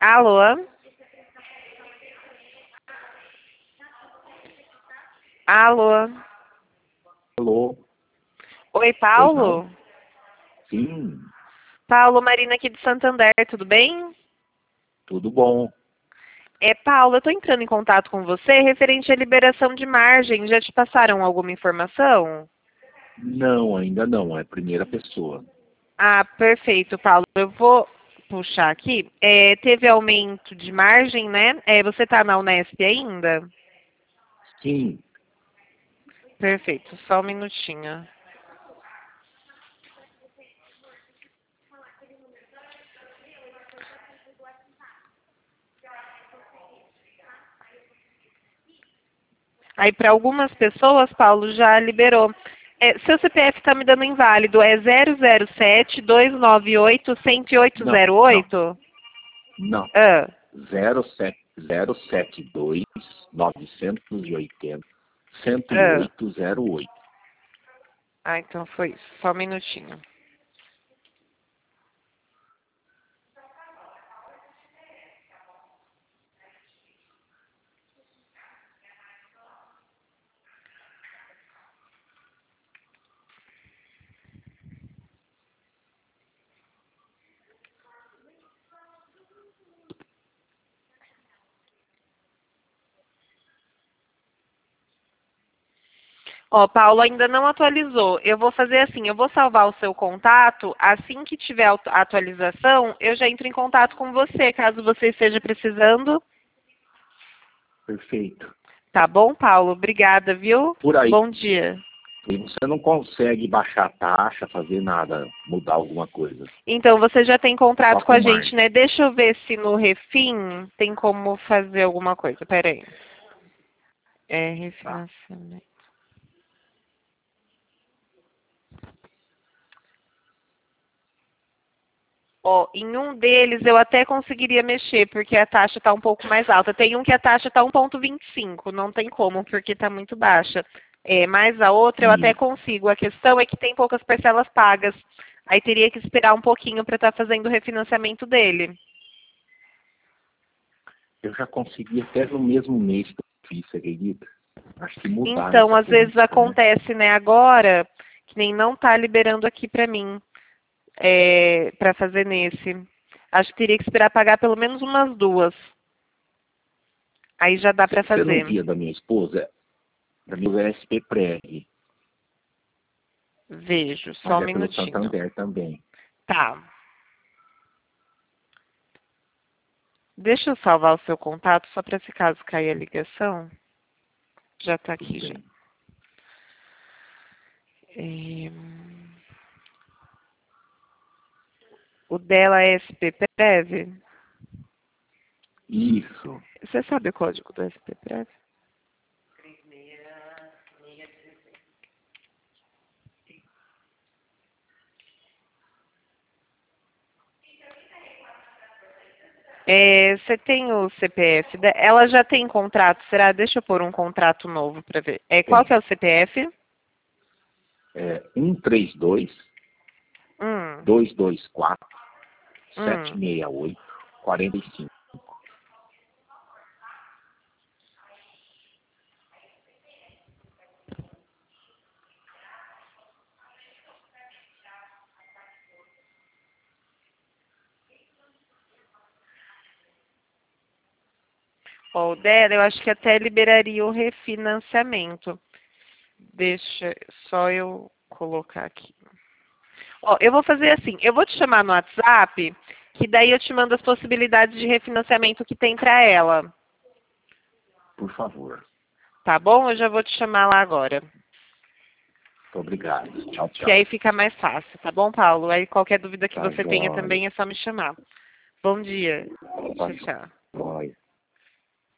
Alô? Alô? Alô? Oi, Pois não? Paulo? Sim, Paulo, Marina aqui de Santander, tudo bem? tudo bom. Paulo, eu estou entrando em contato com você referente à liberação de margem. Já te passaram alguma informação? Não, ainda não, é a primeira pessoa. Ah, perfeito, Paulo. Eu vou puxar aqui. Teve aumento de margem, né? Você está na Unesp ainda? Sim, Perfeito, só um minutinho. Aí, para algumas pessoas, Paulo, já liberou. Seu CPF está me dando inválido. É 007-298-1808? não, não, não. Ah, 072 980 ah. 10808. Então foi isso. Só um minutinho. Ó, Paulo ainda não atualizou. Eu vou fazer assim, eu vou salvar o seu contato. Assim que tiver a atualização, eu já entro em contato com você, caso você esteja precisando. Perfeito. Tá bom, Paulo? Obrigada, viu? Por aí, Bom dia. você não consegue baixar a taxa, fazer nada, mudar alguma coisa. Então, você já tem Só contrato com com a gente, margem. né? Deixa eu ver se no Refim tem como fazer alguma coisa. Pera aí. Tá. Refinanciamento. Ó, em um deles eu até conseguiria mexer, porque a taxa está um pouco mais alta. Tem um que a taxa está 1,25, não tem como, porque está muito baixa. Mas a outra eu até E consigo. A questão é que tem poucas parcelas pagas. Aí teria que esperar um pouquinho para estar fazendo o refinanciamento dele. eu já consegui até no mesmo mês que eu fiz, você acredita? Acho que mudaram Então, essa às vezes política, né? acontece, né? Agora, que nem não está liberando aqui para mim, para fazer nesse. Acho que teria que esperar pagar pelo menos umas duas. Aí já dá para Você não fazer. via da minha esposa? Da minha SP Preg, Vejo, só mas um é pelo minutinho. Santander também. Tá. Deixa eu salvar o seu contato só para esse caso cair a ligação. Já está Tudo aqui já. bem. É, O dela é SPPrev? Isso. Você sabe o código do SPPrev? Você tem o CPF? Ela já tem contrato, será? Deixa eu pôr um contrato novo para ver. Qual que Tem. é o CPF? 132 Hum, 224 hum. 768 45. Ó, o dela, eu acho que até liberaria o refinanciamento. Deixa só eu colocar aqui. Ó, eu vou fazer assim, eu vou te chamar no WhatsApp, que daí eu te mando as possibilidades de refinanciamento que tem para ela. Por favor. Tá bom? Eu já vou te chamar lá agora. Muito obrigado. Tchau, Que aí tchau. fica mais fácil, tá bom, Paulo? Aí qualquer dúvida que Tá você tenha jóia. também é só me chamar. Bom dia. Tá Tchau, tchau. jóia.